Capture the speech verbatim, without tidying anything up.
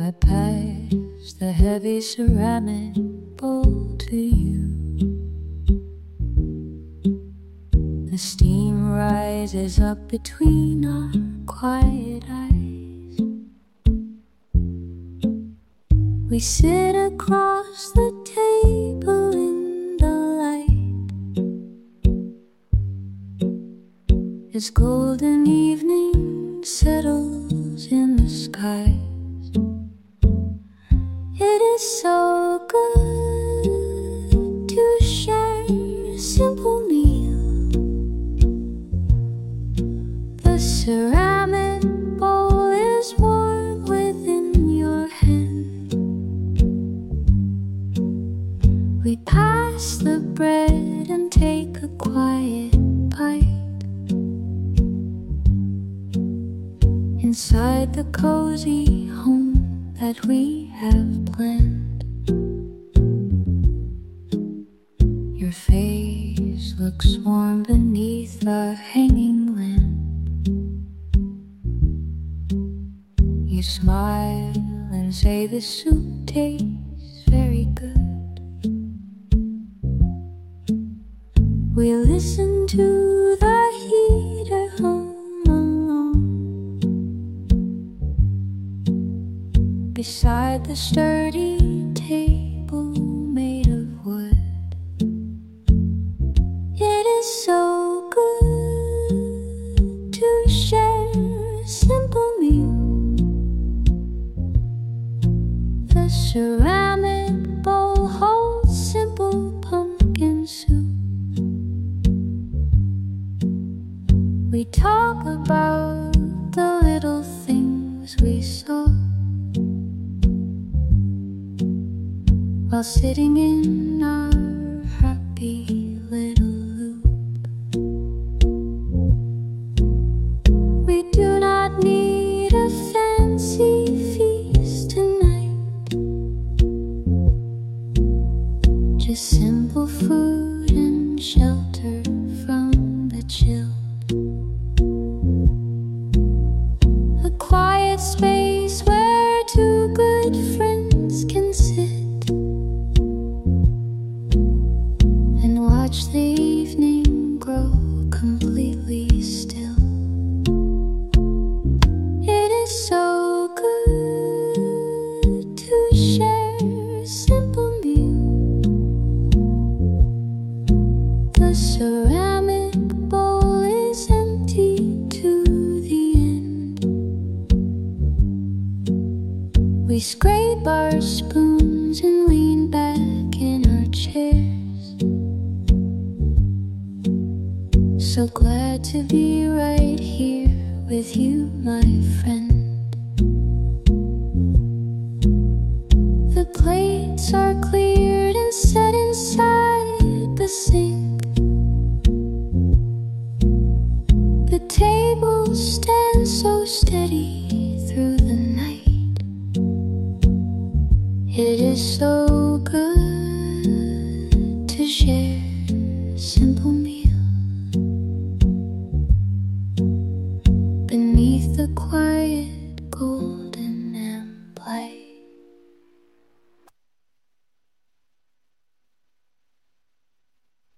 I pass the heavy ceramic bowl to you. The steam rises up between our quiet eyes. We sit across the table in the light as golden evening settles in the skies. It is so good to share a simple meal. The ceramic bowl is warm within your hand. We pass the bread and take a quiet bite inside the cozy home that we have planned. Your face looks warm beneath our hanging lamp. You smile and say the soup tastes very good. We listen to the heater hum along beside the sturdy table made of wood. It is so good to share a simple meal. The ceramic bowl holds simple pumpkin soup. We talk about the little things we saw while sitting in our happy little loop. We do not need a fancy feast tonight, just simple food and shelter from the chill. A quiet space where two good friends can sit and watch the evening grow completely still. It is so good to share a simple meal. The ceramic bowl is empty to the end. We scrape our spoons and lean back in our chairs. So glad to be right here with you, my friend. The plates are cleared and set inside the sink. The table stands so steady through the night. It is so